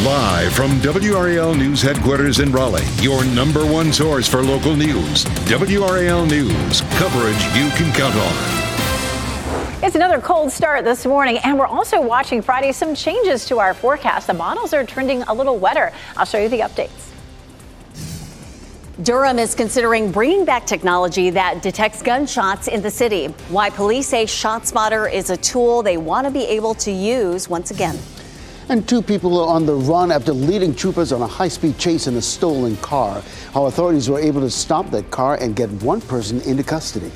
Live from WRAL News headquarters in Raleigh, your number one source for local news. WRAL News, coverage you can count on. It's another cold start this morning, and we're also watching Friday some changes to our forecast. The models are trending a little wetter. I'll show you the updates. Durham is considering bringing back technology that detects gunshots in the city. Why police say ShotSpotter is a tool they want to be able to use once again. And 2 people are on the run after leading troopers on a high-speed chase in a stolen car. How authorities were able to stop that car and get 1 person into custody.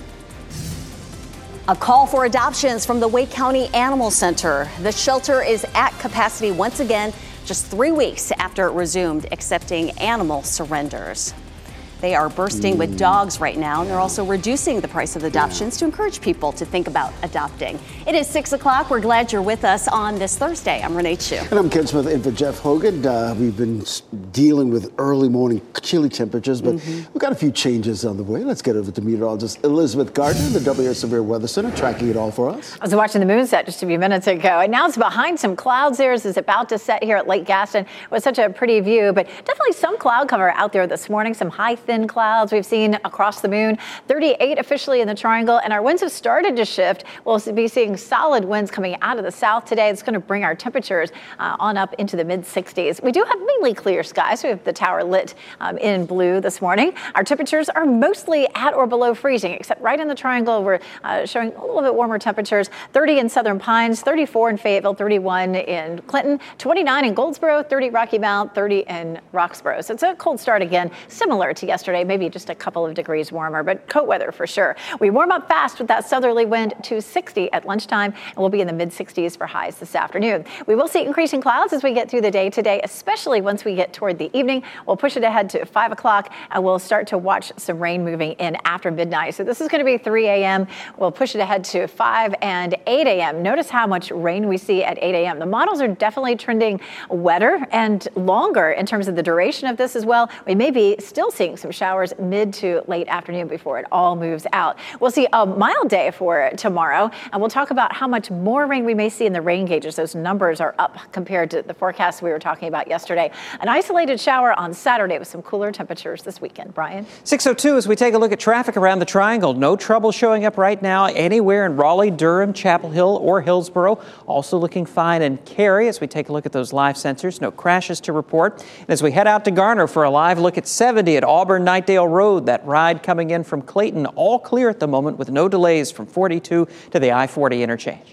A call for adoptions from the Wake County Animal Center. The shelter is at capacity once again, just 3 weeks after it resumed accepting animal surrenders. They are bursting with dogs right now, and they're also reducing the price of adoptions to encourage people to think about adopting. It is 6 o'clock. We're glad you're with us on this Thursday. I'm Renee Chu. And I'm Ken Smith in for Jeff Hogan. We've been dealing with early morning chilly temperatures, but we've got a few changes on the way. Let's get over to meteorologist Elizabeth Gardner, the WR Severe Weather Center, tracking it all for us. I was watching the moon set just a few minutes ago, and now it's behind some clouds there as it's about to set here at Lake Gaston. It was such a pretty view, but definitely some cloud cover out there this morning, some high thin clouds we've seen across the moon. 38 officially in the triangle, and our winds have started to shift. We'll be seeing solid winds coming out of the south today. It's going to bring our temperatures on up into the mid-60s. We do have mainly clear skies. We have the tower lit in blue this morning. Our temperatures are mostly at or below freezing, except right in the triangle we're showing a little bit warmer temperatures. 30 in Southern Pines, 34 in Fayetteville, 31 in Clinton, 29 in Goldsboro, 30 Rocky Mount, 30 in Roxborough. So it's a cold start again, similar to yesterday, maybe just a couple of degrees warmer, but coat weather for sure. We warm up fast with that southerly wind to 60 at lunchtime, and we'll be in the mid-60s for highs this afternoon. We will see increasing clouds as we get through the day today, especially once we get toward the evening. We'll push it ahead to 5 o'clock, and we'll start to watch some rain moving in after midnight. So this is going to be 3 a.m. We'll push it ahead to 5 and 8 a.m. Notice how much rain we see at 8 a.m. The models are definitely trending wetter and longer in terms of the duration of this as well. We may be still seeing some showers mid to late afternoon before it all moves out. We'll see a mild day for tomorrow, and we'll talk about how much more rain we may see in the rain gauges. Those numbers are up compared to the forecast we were talking about yesterday. An isolated shower on Saturday with some cooler temperatures this weekend. Brian? 6:02 as we take a look at traffic around the triangle. No trouble showing up right now anywhere in Raleigh, Durham, Chapel Hill, or Hillsborough. Also looking fine in Cary as we take a look at those live sensors. No crashes to report. And as we head out to Garner for a live look at 70 at Auburn-Knightdale Road, that ride coming in from Clayton, all clear at the moment with no delays from 42 to the I-40 interchange.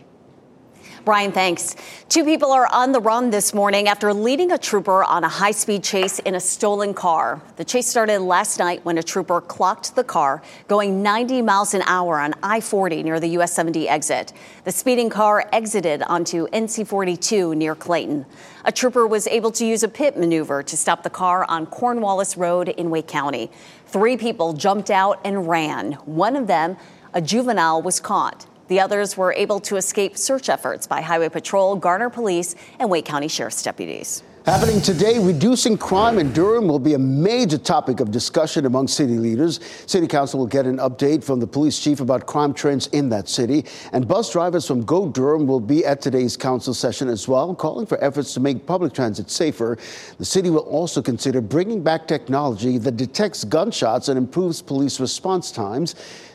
Brian, thanks. 2 people are on the run this morning after leading a trooper on a high-speed chase in a stolen car. The chase started last night when a trooper clocked the car going 90 miles an hour on I-40 near the US 70 exit. The speeding car exited onto NC-42 near Clayton. A trooper was able to use a pit maneuver to stop the car on Cornwallis Road in Wake County. 3 people jumped out and ran. One of them, a juvenile, was caught. The others were able to escape search efforts by Highway Patrol, Garner Police, and Wake County Sheriff's deputies. Happening today, reducing crime in Durham will be a major topic of discussion among city leaders. City Council will get an update from the police chief about crime trends in that city. And bus drivers from Go Durham will be at today's council session as well, calling for efforts to make public transit safer. The city will also consider bringing back technology that detects gunshots and improves police response times.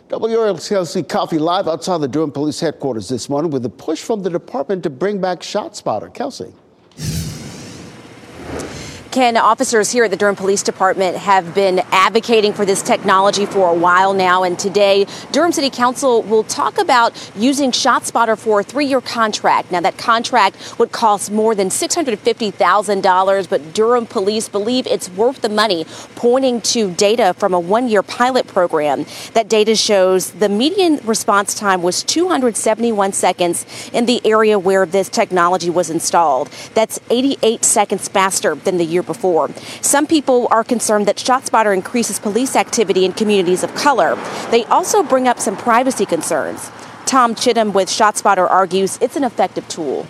WRLC Coffee live outside the Durham Police Headquarters this morning with a push from the department to bring back ShotSpotter. Kelsey. Ken, officers here at the Durham Police Department have been advocating for this technology for a while now. And today, Durham City Council will talk about using ShotSpotter for a 3-year contract. Now, that contract would cost more than $650,000, but Durham police believe it's worth the money, pointing to data from a 1-year pilot program. That data shows the median response time was 271 seconds in the area where this technology was installed. That's 88 seconds faster than the year before. Some people are concerned that ShotSpotter increases police activity in communities of color. They also bring up some privacy concerns. Tom Chittum with ShotSpotter argues it's an effective tool.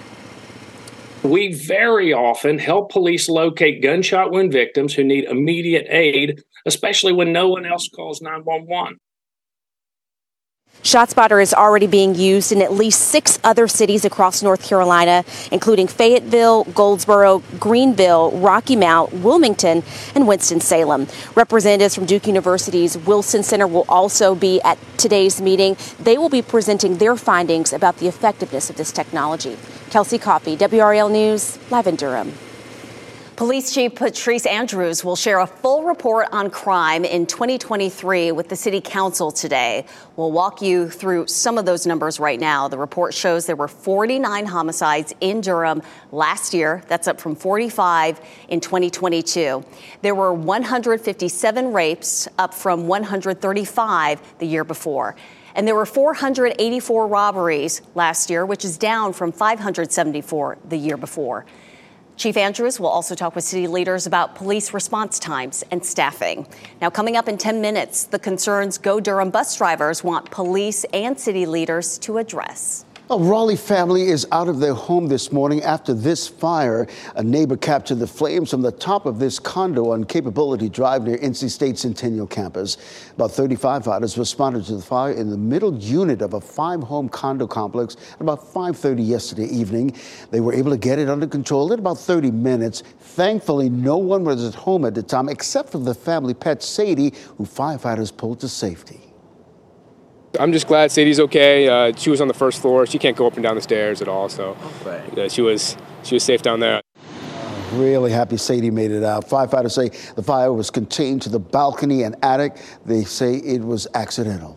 We very often help police locate gunshot wound victims who need immediate aid, especially when no one else calls 911. ShotSpotter is already being used in at least 6 other cities across North Carolina, including Fayetteville, Goldsboro, Greenville, Rocky Mount, Wilmington, and Winston-Salem. Representatives from Duke University's Wilson Center will also be at today's meeting. They will be presenting their findings about the effectiveness of this technology. Kelsey Coffey, WRAL News, live in Durham. Police Chief Patrice Andrews will share a full report on crime in 2023 with the City Council today. We'll walk you through some of those numbers right now. The report shows there were 49 homicides in Durham last year. That's up from 45 in 2022. There were 157 rapes, up from 135 the year before. And there were 484 robberies last year, which is down from 574 the year before. Chief Andrews will also talk with city leaders about police response times and staffing. Now, coming up in 10 minutes, the concerns Go Durham bus drivers want police and city leaders to address. A Raleigh family is out of their home this morning after this fire. A neighbor captured the flames from the top of this condo on Capability Drive near NC State Centennial campus. About 35 firefighters responded to the fire in the middle unit of a 5-home condo complex at about 5:30 yesterday evening. They were able to get it under control in about 30 minutes. Thankfully, no one was at home at the time except for the family pet Sadie, who firefighters pulled to safety. I'm just glad Sadie's okay. She was on the first floor. She can't go up and down the stairs at all, so she was safe down there. Really happy Sadie made it out. Firefighters say the fire was contained to the balcony and attic. They say it was accidental.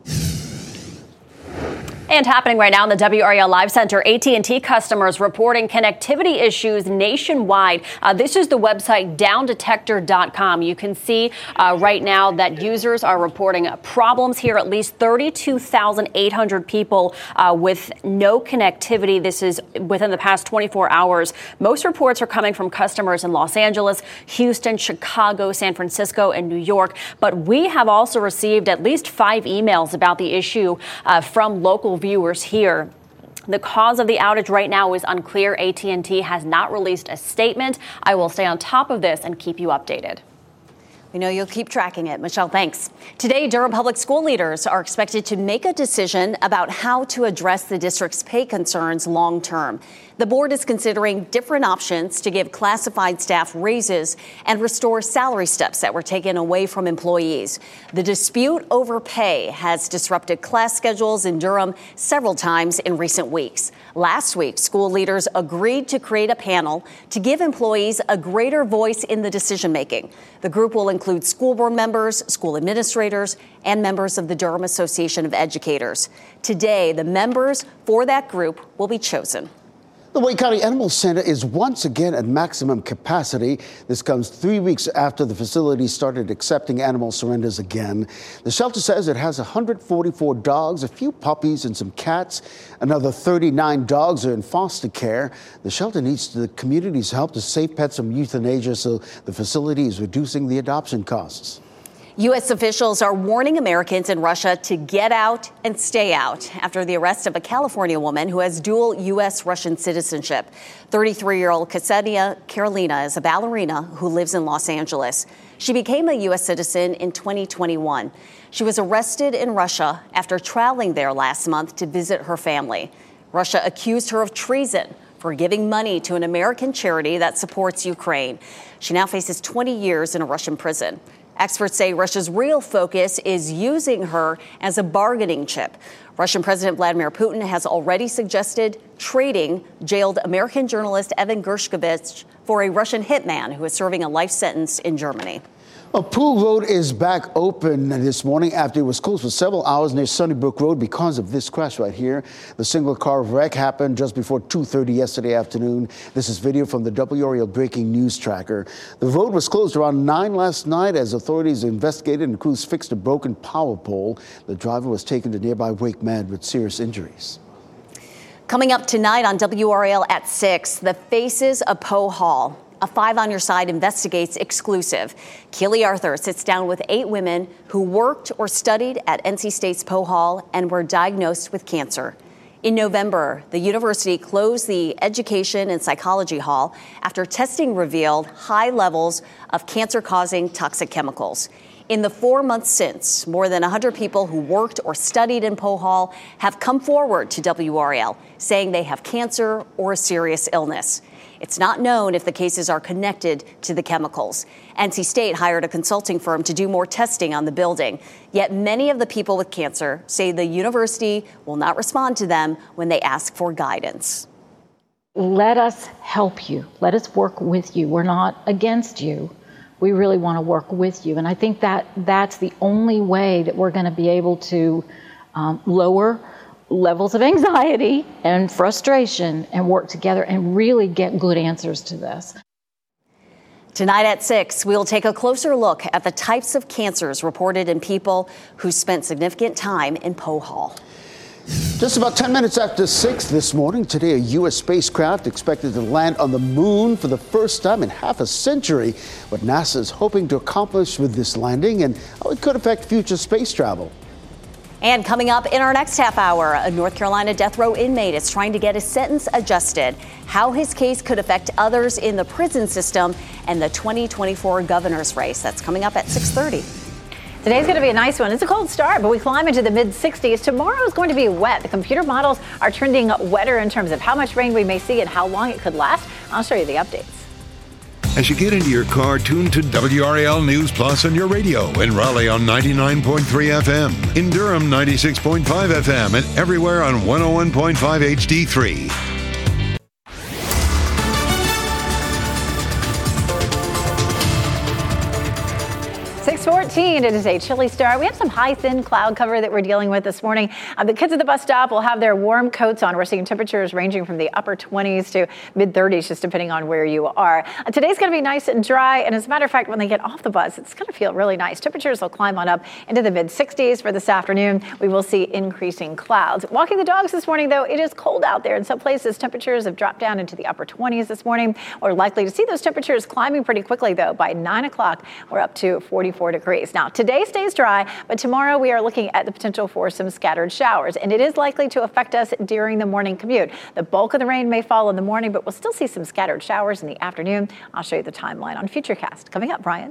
And happening right now in the WRAL Live Center, AT&T customers reporting connectivity issues nationwide. This is the website downdetector.com. You can see right now that users are reporting problems here. At least 32,800 people with no connectivity. This is within the past 24 hours. Most reports are coming from customers in Los Angeles, Houston, Chicago, San Francisco, and New York. But we have also received at least 5 emails about the issue from local viewers here. The cause of the outage right now is unclear. AT&T has not released a statement. I will stay on top of this and keep you updated. We know you'll keep tracking it. Michelle, thanks. Today, Durham Public School leaders are expected to make a decision about how to address the district's pay concerns long term. The board is considering different options to give classified staff raises and restore salary steps that were taken away from employees. The dispute over pay has disrupted class schedules in Durham several times in recent weeks. Last week, school leaders agreed to create a panel to give employees a greater voice in the decision making. The group will include school board members, school administrators, and members of the Durham Association of Educators. Today, the members for that group will be chosen. The Wake County Animal Center is once again at maximum capacity. This comes 3 weeks after the facility started accepting animal surrenders again. The shelter says it has 144 dogs, a few puppies, and some cats. Another 39 dogs are in foster care. The shelter needs the community's help to save pets from euthanasia, so the facility is reducing the adoption costs. U.S. officials are warning Americans in Russia to get out and stay out after the arrest of a California woman who has dual U.S.-Russian citizenship. 33-year-old Ksenia Karolina is a ballerina who lives in Los Angeles. She became a U.S. citizen in 2021. She was arrested in Russia after traveling there last month to visit her family. Russia accused her of treason for giving money to an American charity that supports Ukraine. She now faces 20 years in a Russian prison. Experts say Russia's real focus is using her as a bargaining chip. Russian President Vladimir Putin has already suggested trading jailed American journalist Evan Gershkovich for a Russian hitman who is serving a life sentence in Germany. Poole Road is back open this morning after it was closed for several hours near Sunnybrook Road because of this crash right here. The single-car wreck happened just before 2:30 yesterday afternoon. This is video from the WRAL Breaking News Tracker. The road was closed around 9 last night as authorities investigated and crews fixed a broken power pole. The driver was taken to nearby Wake Med with serious injuries. Coming up tonight on WRAL at 6, the faces of Poe Hall. A 5 on Your Side investigates exclusive. Keely Arthur sits down with 8 women who worked or studied at NC State's Poe Hall and were diagnosed with cancer. In November, the university closed the Education and Psychology Hall after testing revealed high levels of cancer-causing toxic chemicals. In the 4 months since, more than 100 people who worked or studied in Pohol have come forward to WRAL saying they have cancer or a serious illness. It's not known if the cases are connected to the chemicals. NC State hired a consulting firm to do more testing on the building. Yet many of the people with cancer say the university will not respond to them when they ask for guidance. Let us help you. Let us work with you. We're not against you. We really want to work with you. And I think that's the only way that we're going to be able to lower levels of anxiety and frustration and work together and really get good answers to this. Tonight at 6, we'll take a closer look at the types of cancers reported in people who spent significant time in Pohol. Just about 10 minutes after 6 this morning, today a U.S. spacecraft expected to land on the moon for the first time in half a century. What NASA is hoping to accomplish with this landing and how it could affect future space travel. And coming up in our next half hour, a North Carolina death row inmate is trying to get his sentence adjusted, how his case could affect others in the prison system, and the 2024 governor's race. That's coming up at 6:30. Today's going to be a nice one. It's a cold start, but we climb into the mid-60s. Tomorrow is going to be wet. The computer models are trending wetter in terms of how much rain we may see and how long it could last. I'll show you the updates. As you get into your car, tune to WRAL News Plus on your radio. In Raleigh on 99.3 FM. In Durham, 96.5 FM. And everywhere on 101.5 HD3. 6:14. It is a chilly start. We have some high, thin cloud cover that we're dealing with this morning. The kids at the bus stop will have their warm coats on. We're seeing temperatures ranging from the upper 20s to mid-30s, just depending on where you are. Today's going to be nice and dry. And as a matter of fact, when they get off the bus, it's going to feel really nice. Temperatures will climb on up into the mid-60s for this afternoon. We will see increasing clouds. Walking the dogs this morning, though, it is cold out there. In some places, temperatures have dropped down into the upper 20s this morning. We're likely to see those temperatures climbing pretty quickly, though. By 9 o'clock, we're up to 44 degrees. Now, today stays dry, but tomorrow we are looking at the potential for some scattered showers, and it is likely to affect us during the morning commute. The bulk of the rain may fall in the morning, but we'll still see some scattered showers in the afternoon. I'll show you the timeline on Futurecast. Coming up, Brian.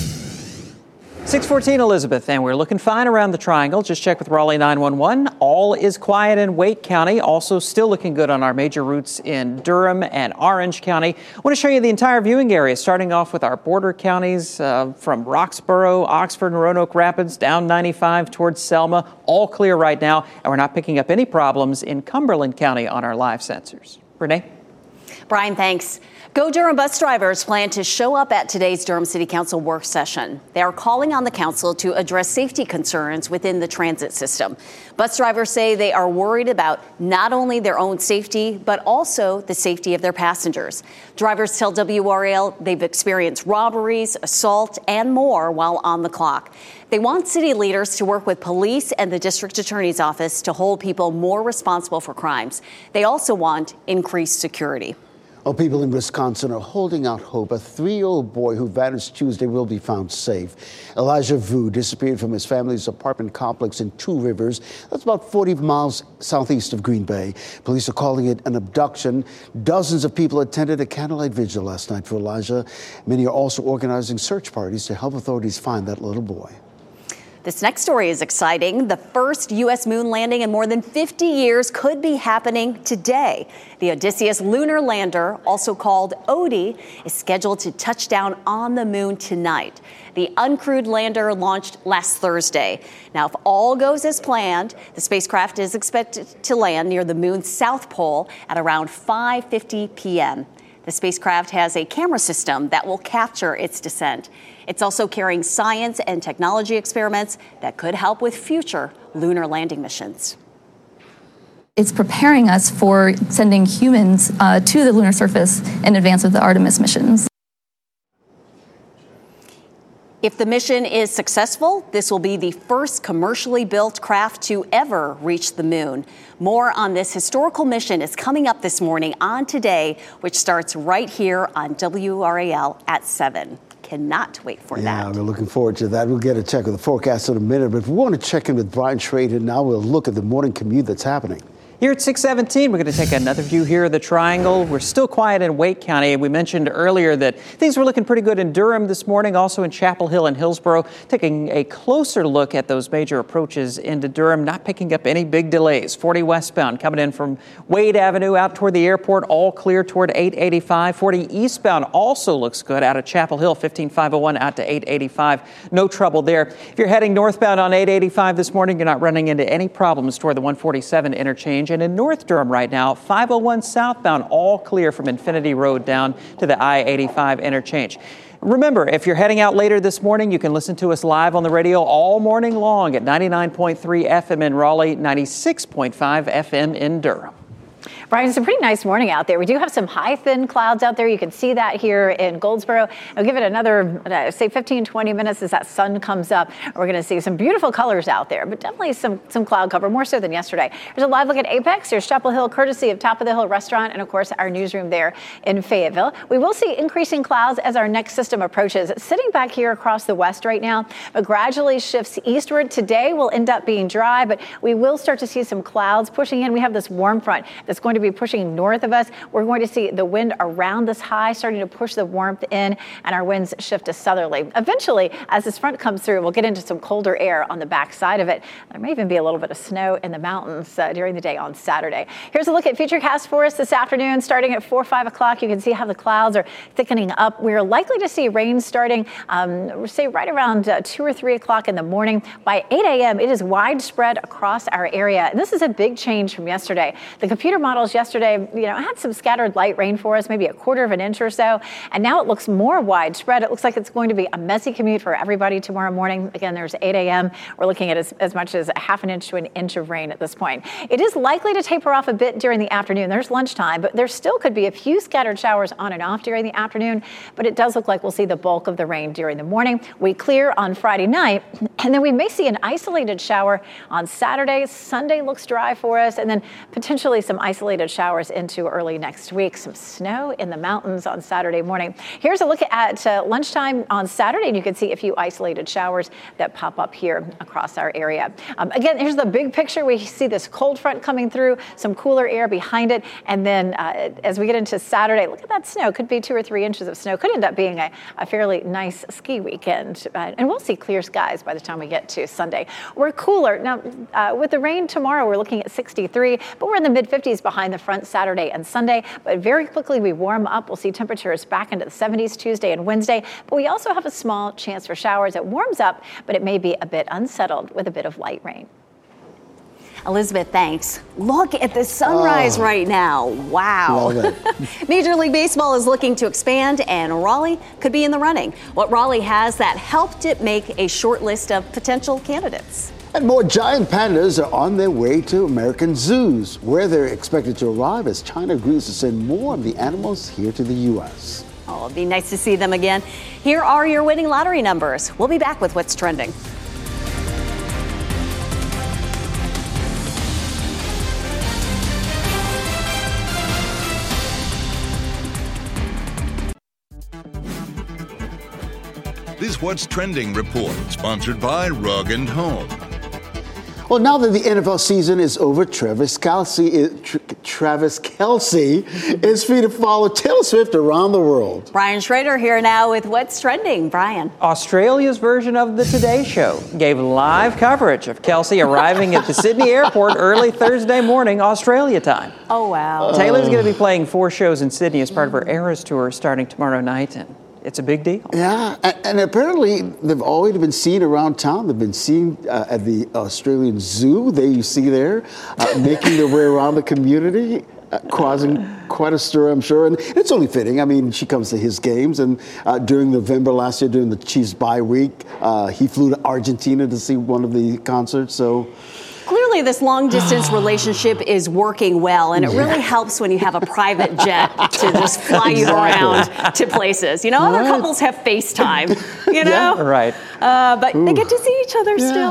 6:14, Elizabeth, and we're looking fine around the triangle. Just check with Raleigh 911. All is quiet in Wake County. Also still looking good on our major routes in Durham and Orange County. I want to show you the entire viewing area, starting off with our border counties from Roxborough, Oxford, and Roanoke Rapids, down 95 towards Selma. All clear right now, and we're not picking up any problems in Cumberland County on our live sensors. Renee? Brian, thanks. Go Durham bus drivers plan to show up at today's Durham City Council work session. They are calling on the council to address safety concerns within the transit system. Bus drivers say they are worried about not only their own safety, but also the safety of their passengers. Drivers tell WRAL they've experienced robberies, assault, and more while on the clock. They want city leaders to work with police and the district attorney's office to hold people more responsible for crimes. They also want increased security. Well, people in Wisconsin are holding out hope. A 3-year-old boy who vanished Tuesday will be found safe. Elijah Vu disappeared from his family's apartment complex in Two Rivers. That's about 40 miles southeast of Green Bay. Police are calling it an abduction. Dozens of people attended a candlelight vigil last night for Elijah. Many are also organizing search parties to help authorities find that little boy. This next story is exciting. The first U.S. moon landing in more than 50 years could be happening today. The Odysseus lunar lander, also called ODI, is scheduled to touch down on the moon tonight. The uncrewed lander launched last Thursday. Now, if all goes as planned, the spacecraft is expected to land near the moon's south pole at around 5:50 p.m. The spacecraft has a camera system that will capture its descent. It's also carrying science and technology experiments that could help with future lunar landing missions. It's preparing us for sending humans to the lunar surface in advance of the Artemis missions. If the mission is successful, this will be the first commercially built craft to ever reach the moon. More on this historical mission is coming up this morning on Today, which starts right here on WRAL at 7. Cannot wait for that. Yeah, we're looking forward to that. We'll get a check of the forecast in a minute, but if we want to check in with Brian Schrader now, we'll look at the morning commute that's happening. Here at 617, we're going to take another view here of the Triangle. We're still quiet in Wake County. We mentioned earlier that things were looking pretty good in Durham this morning, also in Chapel Hill and Hillsborough. Taking a closer look at those major approaches into Durham, not picking up any big delays. 40 westbound coming in from Wade Avenue out toward the airport, all clear toward 885. 40 eastbound also looks good out of Chapel Hill, 15501 out to 885. No trouble there. If you're heading northbound on 885 this morning, you're not running into any problems toward the 147 interchange. And in North Durham right now, 501 southbound, all clear from Infinity Road down to the I-85 interchange. Remember, if you're heading out later this morning, you can listen to us live on the radio all morning long at 99.3 FM in Raleigh, 96.5 FM in Durham. Brian, it's a pretty nice morning out there. We do have some high, thin clouds out there. You can see that here in Goldsboro. I'll give it another, say, 15, 20 minutes as that sun comes up. We're going to see some beautiful colors out there, but definitely some cloud cover, more so than yesterday. There's a live look at Apex. There's Chapel Hill, courtesy of Top of the Hill Restaurant, and, of course, our newsroom there in Fayetteville. We will see increasing clouds as our next system approaches. It's sitting back here across the west right now, but gradually shifts eastward. Today will end up being dry, but we will start to see some clouds pushing in. We have this warm front that's going to be pushing north of us. We're going to see the wind around this high starting to push the warmth in, and our winds shift to southerly. Eventually, as this front comes through, we'll get into some colder air on the back side of it. There may even be a little bit of snow in the mountains during the day on Saturday. Here's a look at Futurecast for us this afternoon. Starting at 4 or 5 o'clock, you can see how the clouds are thickening up. We're likely to see rain starting, say, right around 2 or 3 o'clock in the morning. By 8 a.m., it is widespread across our area. And this is a big change from yesterday. The computer models yesterday, had some scattered light rain for us, maybe a quarter of an inch or so. And now it looks more widespread. It looks like it's going to be a messy commute for everybody tomorrow morning. Again, there's 8 a.m. We're looking at as much as a half an inch to an inch of rain at this point. It is likely to taper off a bit during the afternoon. There's lunchtime, but there still could be a few scattered showers on and off during the afternoon. But it does look like we'll see the bulk of the rain during the morning. We clear on Friday night, and then we may see an isolated shower on Saturday. Sunday looks dry for us, and then potentially some isolated showers into early next week. Some snow in the mountains on Saturday morning. Here's a look at lunchtime on Saturday, and you can see a few isolated showers that pop up here across our area. Again, here's the big picture. We see this cold front coming through, some cooler air behind it, and then as we get into Saturday, look at that snow. Could be 2 or 3 inches of snow. Could end up being a fairly nice ski weekend, and we'll see clear skies by the time we get to Sunday. We're cooler. Now, with the rain tomorrow, we're looking at 63, but we're in the mid-50s behind the front Saturday and Sunday, but very quickly we warm up. We'll see temperatures back into the 70s Tuesday and Wednesday, but we also have a small chance for showers. It warms up, but it may be a bit unsettled with a bit of light rain. Elizabeth, thanks. Look at the sunrise right now. Wow. Major League Baseball is looking to expand, and Raleigh could be in the running. What Raleigh has that helped it make a short list of potential candidates. And more giant pandas are on their way to American zoos, where they're expected to arrive as China agrees to send more of the animals here to the U.S. Oh, it'd be nice to see them again. Here are your winning lottery numbers. We'll be back with what's trending. This What's Trending report, sponsored by Rug & Home. Well, now that the NFL season is over, Travis Kelce is free to follow Taylor Swift around the world. Brian Schrader here now with What's Trending. Brian. Australia's version of The Today Show gave live coverage of Kelce arriving at the Sydney airport early Thursday morning, Australia time. Oh, wow. Taylor's going to be playing 4 shows in Sydney as part of her Eras tour starting tomorrow night, and it's a big deal. Yeah, and apparently they've already been seen around town. They've been seen at the Australian Zoo. There you see there, making their way around the community, causing quite a stir, I'm sure. And it's only fitting. I mean, she comes to his games. And during November last year, during the Chiefs bye week, he flew to Argentina to see one of the concerts. So clearly this long-distance relationship is working well, and it really helps when you have a private jet to just fly you around to places. You know, other couples have FaceTime, you know? Yeah, right. But they get to see each other still.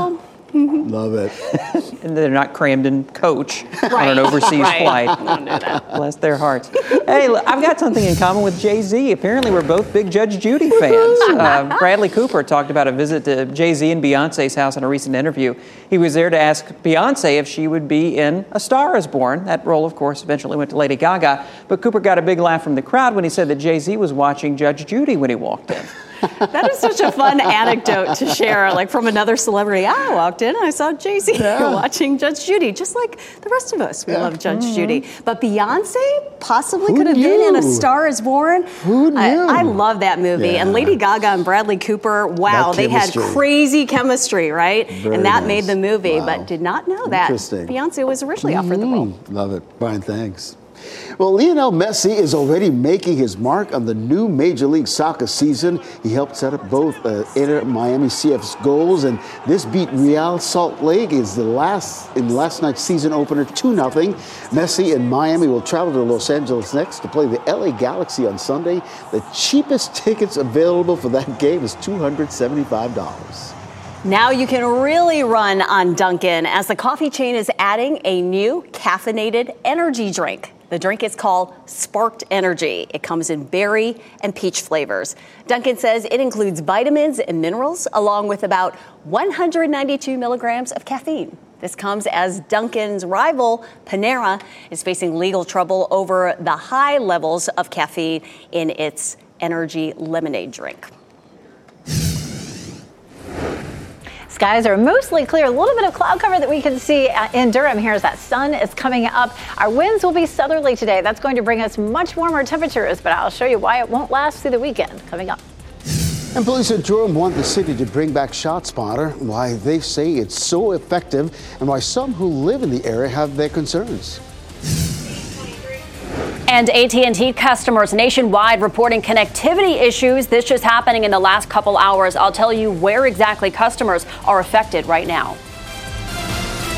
Love it. And they're not crammed in coach on an overseas flight. Don't do that. Bless their hearts. Hey, look, I've got something in common with Jay-Z. Apparently, we're both big Judge Judy fans. Bradley Cooper talked about a visit to Jay-Z and Beyonce's house in a recent interview. He was there to ask Beyonce if she would be in A Star Is Born. That role, of course, eventually went to Lady Gaga. But Cooper got a big laugh from the crowd when he said that Jay-Z was watching Judge Judy when he walked in. That is such a fun anecdote to share, like from another celebrity. I walked in and I saw Jay-Z watching Judge Judy, just like the rest of us. We love Judge Judy. But Beyonce possibly could have been in A Star Is Born. Who knew? I love that movie. Yeah. And Lady Gaga and Bradley Cooper, wow, they had crazy chemistry, right? Very that nice. made the movie, Wow. but did not know that Beyonce was originally offered the role. Love it. Brian, thanks. Well, Lionel Messi is already making his mark on the new Major League Soccer season. He helped set up both Inter Miami CF's goals, and this beat Real Salt Lake in last night's season opener 2-0. Messi and Miami will travel to Los Angeles next to play the LA Galaxy on Sunday. The cheapest tickets available for that game is $275. Now you can really run on Dunkin' as the coffee chain is adding a new caffeinated energy drink. The drink is called Sparked Energy. It comes in berry and peach flavors. Dunkin' says it includes vitamins and minerals along with about 192 milligrams of caffeine. This comes as Dunkin's rival, Panera, is facing legal trouble over the high levels of caffeine in its energy lemonade drink. Skies are mostly clear. A little bit of cloud cover that we can see in Durham here as that sun is coming up. Our winds will be southerly today. That's going to bring us much warmer temperatures, but I'll show you why it won't last through the weekend coming up. And police in Durham want the city to bring back ShotSpotter, why they say it's so effective and why some who live in the area have their concerns. And AT&T customers nationwide reporting connectivity issues. This just happening in the last couple hours. I'll tell you where exactly customers are affected right now.